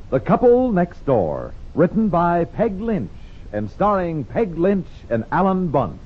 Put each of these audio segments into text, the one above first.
The Couple Next Door, written by Peg Lynch and starring Peg Lynch and Alan Bunce.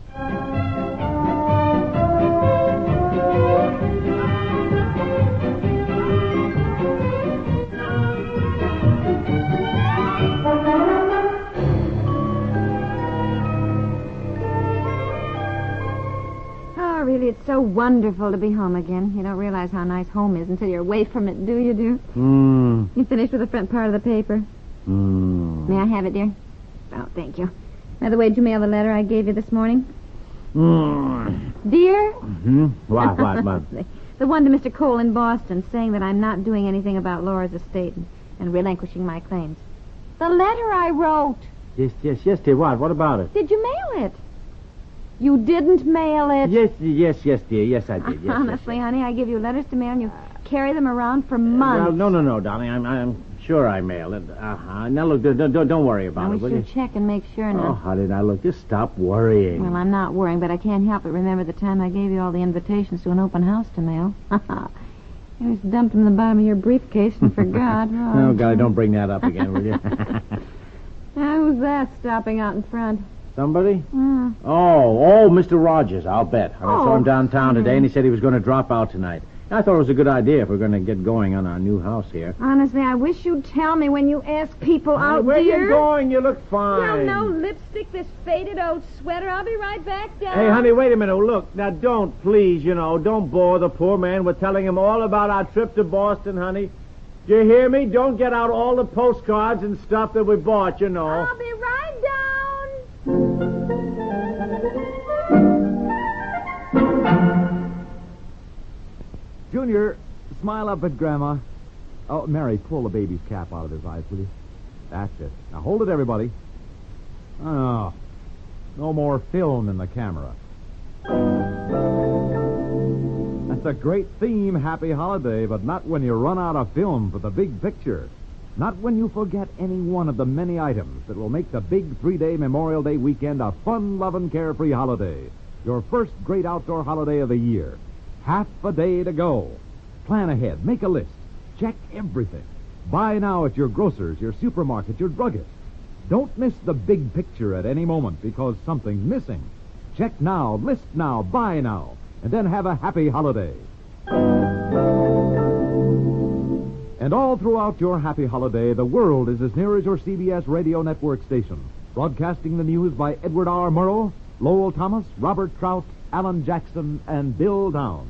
Really, it's so wonderful to be home again. You don't realize how nice home is until you're away from it, do you, dear? You finished with the front part of the paper? May I have it, dear? Oh, thank you. By the way, did you mail the letter I gave you this morning? Dear? What? The one to Mr. Cole in Boston, saying that I'm not doing anything about Laura's estate and relinquishing my claims. The letter I wrote. Yes, dear. What about it? Did you mail it? You didn't mail it? Yes, dear. Yes, I did. Yes, honestly, honey, I give you letters to mail and you carry them around for months. Well, no, darling. I'm sure I mailed it. Now, look, don't worry about it, will you? Check and make sure now. Oh, honey, now, look, just stop worrying. Well, I'm not worrying, but I can't help but remember the time I gave you all the invitations to an open house to mail. You just dumped them in the bottom of your briefcase and forgot. Oh, God, don't bring that up again, will you? Who's that stopping out in front? Somebody? Oh, Mr. Rogers, I'll bet. I saw him downtown today, and he said he was going to drop out tonight. I thought it was a good idea if we're going to get going on our new house here. Honestly, I wish you'd tell me when you ask people out, where dear. you going? You look fine. No lipstick, this faded old sweater. I'll be right back down. Hey, honey, wait a minute. Look, now don't, please, don't bore the poor man with telling him all about our trip to Boston, honey. Do you hear me? Don't get out all the postcards and stuff that we bought, I'll be right down. Junior, smile up at Grandma. Oh, Mary, pull the baby's cap out of his eyes, will you? That's it. Now hold it, everybody. Oh, no more film in the camera. That's a great theme, Happy Holiday, but not when you run out of film for the big picture. Not when you forget any one of the many items that will make the big 3-day Memorial Day weekend a fun-loving, carefree holiday. Your first great outdoor holiday of the year. Half a day to go. Plan ahead. Make a list. Check everything. Buy now at your grocer's, your supermarket, your druggist. Don't miss the big picture at any moment because something's missing. Check now, list now, buy now, and then have a happy holiday. And all throughout your happy holiday, the world is as near as your CBS radio network station. Broadcasting the news by Edward R. Murrow, Lowell Thomas, Robert Trout, Alan Jackson, and Bill Downs.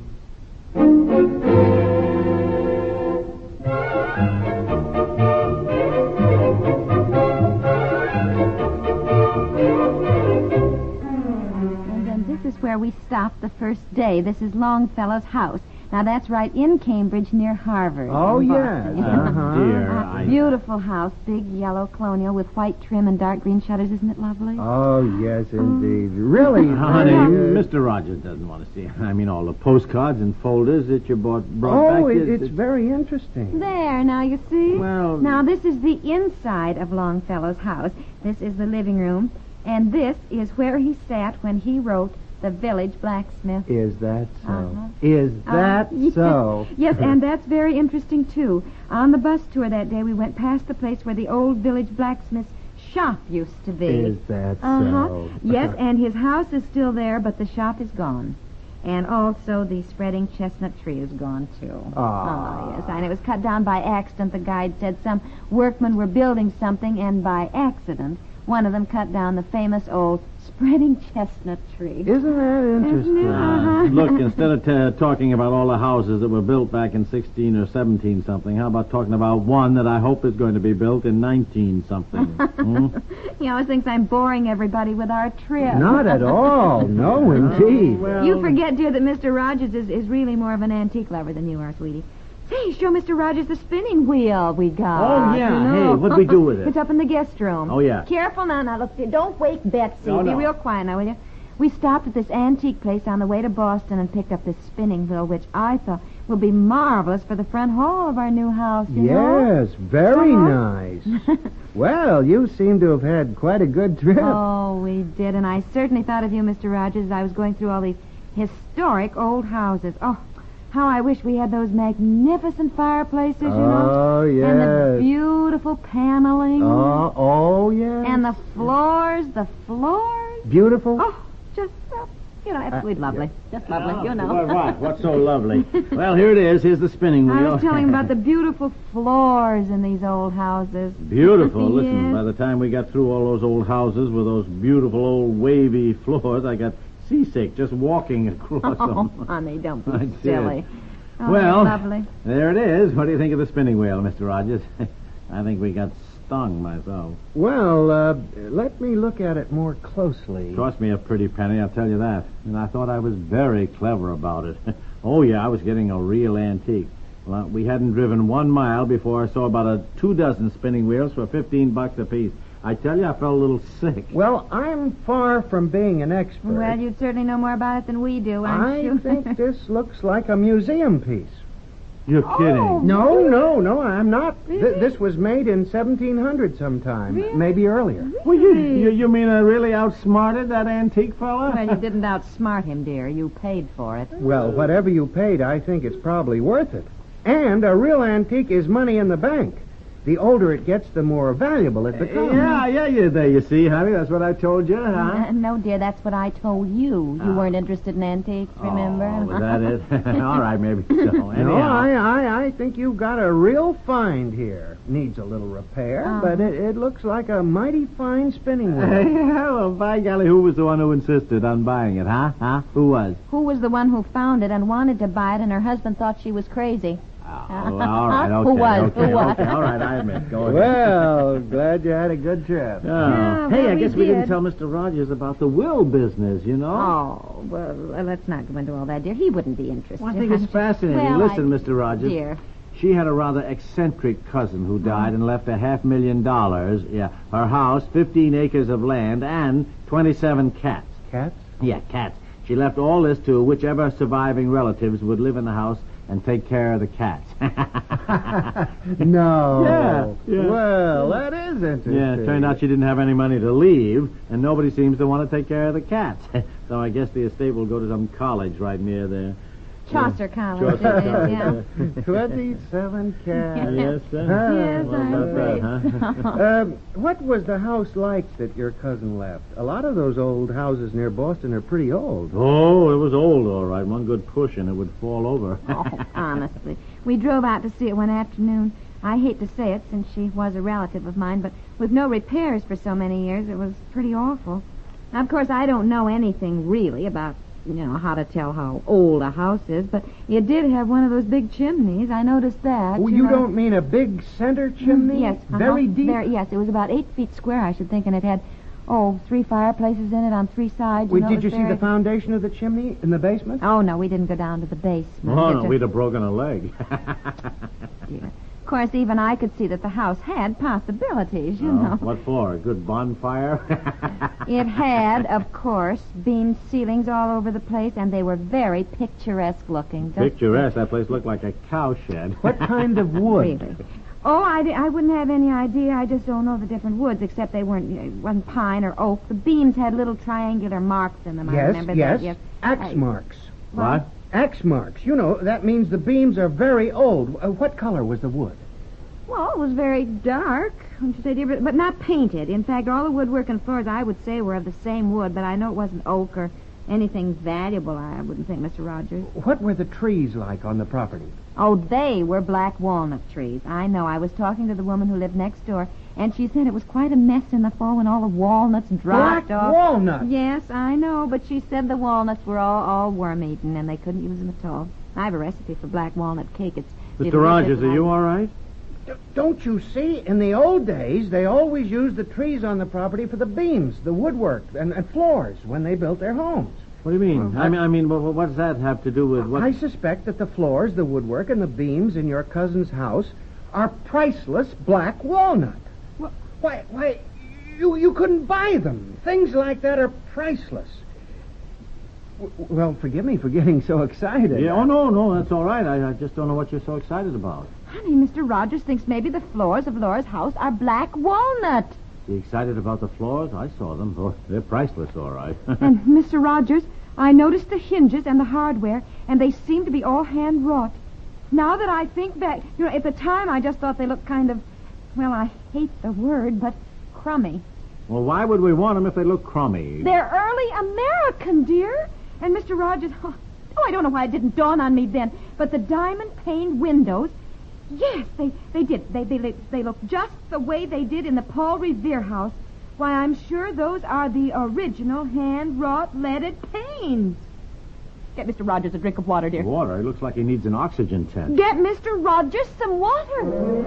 And then this is where we stopped the first day. This is Longfellow's house. Now, that's right in Cambridge near Harvard. Oh, yes. Dear, Beautiful house, big yellow colonial with white trim and dark green shutters. Isn't it lovely? Oh, yes, indeed. Really, honey, Mr. Rogers doesn't want to see. I mean, all the postcards and folders that you brought back. Oh, it's very interesting. There, now you see? Well... Now, this is the inside of Longfellow's house. This is the living room. And this is where he sat when he wrote The Village Blacksmith. Is that so? Is that so? Yes, and that's very interesting, too. On the bus tour that day, we went past the place where the old village blacksmith's shop used to be. Is that so? Yes, and his house is still there, but the shop is gone. And also the spreading chestnut tree is gone, too. Oh, yes, and it was cut down by accident. The guide said some workmen were building something, and by accident, one of them cut down the famous old spreading chestnut tree. Isn't that interesting? Look, instead of talking about all the houses that were built back in 16 or 17 something, how about talking about one that I hope is going to be built in 19 something? He always thinks I'm boring everybody with our trip. Not at all. No, indeed. Well... You forget, dear, that Mr. Rogers is really more of an antique lover than you are, sweetie. Say, show Mr. Rogers the spinning wheel we got. Oh, yeah. Hey, what'd we do with it? It's up in the guest room. Oh, yeah. Careful now. Now, look, don't wake Betsy. No. Be real quiet now, will you? We stopped at this antique place on the way to Boston and picked up this spinning wheel, which I thought will be marvelous for the front hall of our new house, you know? Yes, very nice. Well, you seem to have had quite a good trip. Oh, we did, and I certainly thought of you, Mr. Rogers, as I was going through all these historic old houses. Oh, how I wish we had those magnificent fireplaces, you know. Oh, yes. And the beautiful paneling. Oh, yeah. And the floors. Beautiful? Oh, just, absolutely lovely. Just lovely, What? What's so lovely? Well, here it is. Here's the spinning wheel. I was telling him about the beautiful floors in these old houses. Beautiful. Listen, Yes. by the time we got through all those old houses with those beautiful old wavy floors, I got seasick just walking across Oh, them. honey, don't I be did. silly. Oh, Well, lovely. there it is. What do you think of the spinning wheel, Mr. Rogers? I think we got stung myself. Well, let me look at it more closely. Cost me a pretty penny, I'll tell you that. And I thought I was very clever about it. Oh, yeah, I was getting a real antique. Well, we hadn't driven 1 mile before I saw about 24 spinning wheels for $15 apiece. I tell you, I felt a little sick. Well, I'm far from being an expert. Well, you certainly know more about it than we do, aren't you? I think this looks like a museum piece. You're kidding. No, I'm not. Really? This was made in 1700 sometime, Really? maybe earlier. Well, you mean I really outsmarted that antique fella? Well, you didn't outsmart him, dear. You paid for it. Well, whatever you paid, I think it's probably worth it. And a real antique is money in the bank. The older it gets, the more valuable it becomes. There you see, honey. That's what I told you, huh? No, dear, that's what I told you. You weren't interested in antiques, remember? Oh, was that it? All right, maybe so. No, Anyhow. I think you've got a real find here. Needs a little repair, but it looks like a mighty fine spinning wheel. Yeah, well, by golly, who was the one who insisted on buying it, huh? Who was? Who was the one who found it and wanted to buy it, and her husband thought she was crazy? Oh, well, all right, okay. Who was? Okay, Who was? okay, all right, I admit. Go ahead. Well, glad you had a good trip. Oh. Yeah, Hey, well, I we guess we didn't did. tell Mr. Rogers about the will business, you know? Oh, well, let's not go into all that, dear. He wouldn't be interested. Well, I think it's fascinating. Well, Listen, Mr. Rogers. Dear. She had a rather eccentric cousin who died and left $500,000. Yeah, her house, 15 acres of land, and 27 cats. Cats? Yeah, cats. She left all this to whichever surviving relatives would live in the house and take care of the cats. No. Yeah. Well, that is interesting. Yeah, it turned out she didn't have any money to leave, and nobody seems to want to take care of the cats. So I guess the estate will go to some college right near there. Chaucer College. Chaucer it is, yeah. 27 cats. Yes, sir. Yes, What I'm about that, afraid huh? What was the house like that your cousin left? A lot of those old houses near Boston are pretty old. Oh, it was old, all right. One good push and it would fall over. Oh, honestly. We drove out to see it one afternoon. I hate to say it since she was a relative of mine, but with no repairs for so many years, it was pretty awful. Now, of course, I don't know anything really about, how to tell how old a house is, but it did have one of those big chimneys. I noticed that. Oh, you don't mean a big center chimney? Yes. Very deep? Yes, it was about 8 feet square, I should think, and it had, 3 fireplaces in it on 3 sides. Wait, it did you was see very- the foundation of the chimney in the basement? Oh, no, we didn't go down to the basement. Oh, It no, just- we'd have broken a leg. Dear. Of course, even I could see that the house had possibilities, you Oh, know. what for? A good bonfire? It had, of course, beamed ceilings all over the place, and they were very picturesque looking. Picturesque. That place looked like a cowshed. What kind of wood? Really. Oh, I wouldn't have any idea. I just don't know the different woods, except they wasn't pine or oak. The beams had little triangular marks in them. I remember Yes. that. Yes. Axe marks. What? Axe marks. That means the beams are very old. What color was the wood? Well, it was very dark, wouldn't you say, dear? But not painted. In fact, all the woodwork and floors, I would say, were of the same wood, but I know it wasn't oak or anything valuable, I wouldn't think, Mr. Rogers. What were the trees like on the property? Oh, they were black walnut trees. I know. I was talking to the woman who lived next door, and she said it was quite a mess in the fall when all the walnuts dropped Black off. walnut? Yes, I know, but she said the walnuts were all worm-eaten, and they couldn't use them at all. I have a recipe for black walnut cake. It's Mr. Rogers, are you all right? Don't you see? In the old days, they always used the trees on the property for the beams, the woodwork, and floors when they built their homes. What do you mean? I mean, what does that have to do with what? I suspect that the floors, the woodwork, and the beams in your cousin's house are priceless black walnut. Why, you couldn't buy them. Things like that are priceless. Well, forgive me for getting so excited. Yeah, oh, no, that's all right. I just don't know what you're so excited about. Honey, Mr. Rogers thinks maybe the floors of Laura's house are black walnut. You excited about the floors? I saw them. Oh, they're priceless, all right. And, Mr. Rogers, I noticed the hinges and the hardware, and they seem to be all hand-wrought. Now that I think back, at the time I just thought they looked kind of well, I hate the word, but crummy. Well, why would we want them if they look crummy? They're early American, dear. And Mr. Rogers, I don't know why it didn't dawn on me then, but the diamond-paned windows, yes, they did. They look just the way they did in the Paul Revere house. Why, I'm sure those are the original hand-wrought leaded panes. Get Mr. Rogers a drink of water, dear. Water? It looks like he needs an oxygen tent. Get Mr. Rogers some water.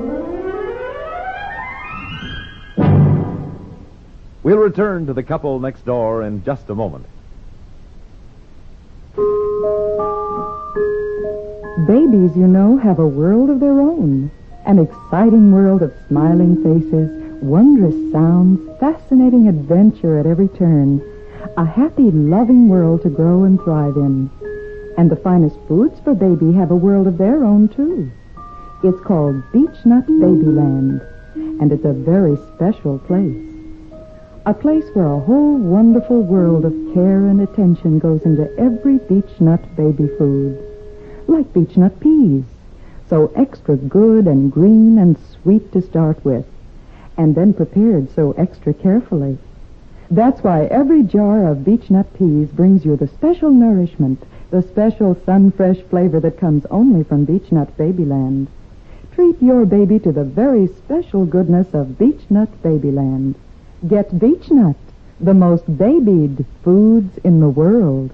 We'll return to The Couple Next Door in just a moment. Babies, you know, have a world of their own. An exciting world of smiling faces, wondrous sounds, fascinating adventure at every turn. A happy, loving world to grow and thrive in. And the finest foods for baby have a world of their own, too. It's called Beechnut Babyland, and it's a very special place. A place where a whole wonderful world of care and attention goes into every beechnut baby food. Like beechnut peas, so extra good and green and sweet to start with, and then prepared so extra carefully. That's why every jar of beechnut peas brings you the special nourishment, the special sun-fresh flavor that comes only from Beechnut Babyland. Treat your baby to the very special goodness of Beechnut Babyland. Get Beechnut, the most babied foods in the world.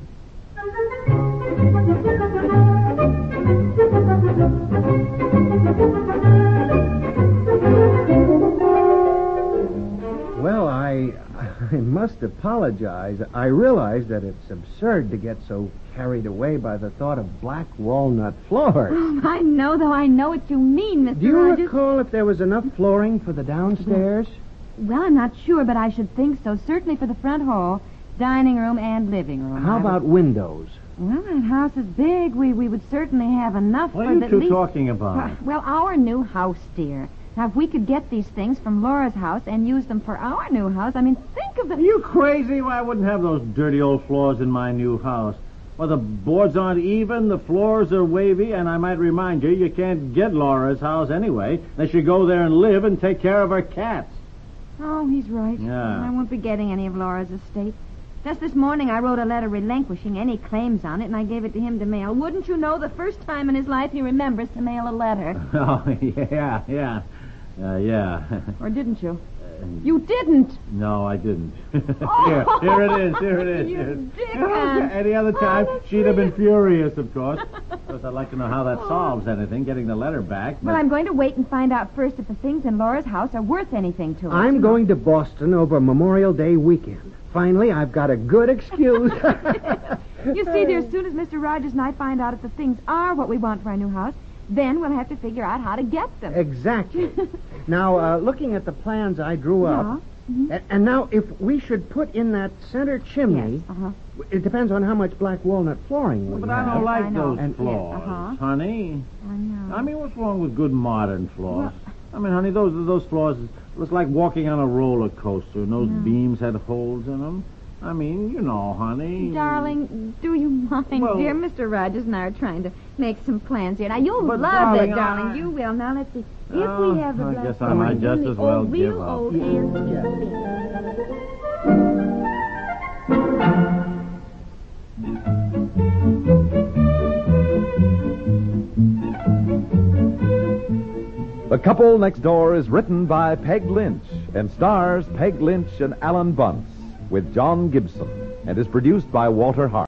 Well, I must apologize. I realize that it's absurd to get so carried away by the thought of black walnut floors. Oh, I know what you mean, Mr. Do you Rogers. recall if there was enough flooring for the downstairs? Well, I'm not sure, but I should think so. Certainly for the front hall, dining room, and living room. How about windows? Well, that house is big. We would certainly have enough What for are the you two least... talking about? Well, our new house, dear. Now, if we could get these things from Laura's house and use them for our new house, I mean, think of the... Are you crazy? Why, I wouldn't have those dirty old floors in my new house. Well, the boards aren't even, the floors are wavy, and I might remind you, you can't get Laura's house anyway, unless you go there and live and take care of her cats. Oh, he's right. Yeah. I won't be getting any of Laura's estate. Just this morning, I wrote a letter relinquishing any claims on it, and I gave it to him to mail. Wouldn't you know, the first time in his life he remembers to mail a letter. Oh, yeah. Or didn't you? You didn't. No, I didn't. Oh, here it is. You dickhead. Any other time, that's she'd have been sweet. furious, of course. Of course, I'd like to know how that solves anything, getting the letter back. But... Well, I'm going to wait and find out first if the things in Laura's house are worth anything to us. I'm going to Boston over Memorial Day weekend. Finally, I've got a good excuse. You see, dear, as soon as Mr. Rogers and I find out if the things are what we want for our new house, then we'll have to figure out how to get them. Exactly. Now, looking at the plans I drew up, and now if we should put in that center chimney, Yes, it depends on how much black walnut flooring we But have. I don't like I know. those And- floors, yes, honey. I know. I mean, what's wrong with good modern floors? I mean, honey, those floors look like walking on a roller coaster, and those beams had holes in them. I mean, you know, honey. Darling, do you mind? Well- Dear Mr. Rogers and I are trying to make some plans here. Now, you'll But, love darling, it, darling. You will. Now, let's see. If Oh, we have the I black guess I might flooring, just then as the well old, give real up. old hands just in. The Couple Next Door is written by Peg Lynch and stars Peg Lynch and Alan Bunce with John Gibson and is produced by Walter Hart.